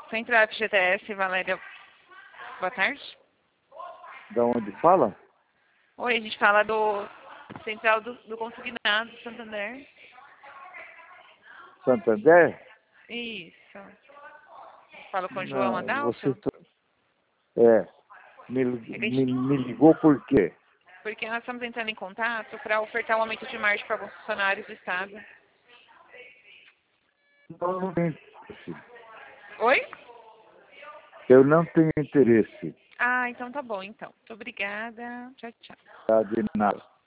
Central FGTS, Valéria. Boa tarde. Da onde fala? Oi, a gente fala do Central do Consignado, Santander. Santander? Isso. Falo com o João Não, Adalto? me ligou por quê? Porque nós estamos entrando em contato para ofertar um aumento de margem para alguns funcionários do Estado. Não tenho interesse. Oi? Eu não tenho interesse. Ah, então tá bom, então. Muito obrigada. Tchau, tchau. Tá, de nada.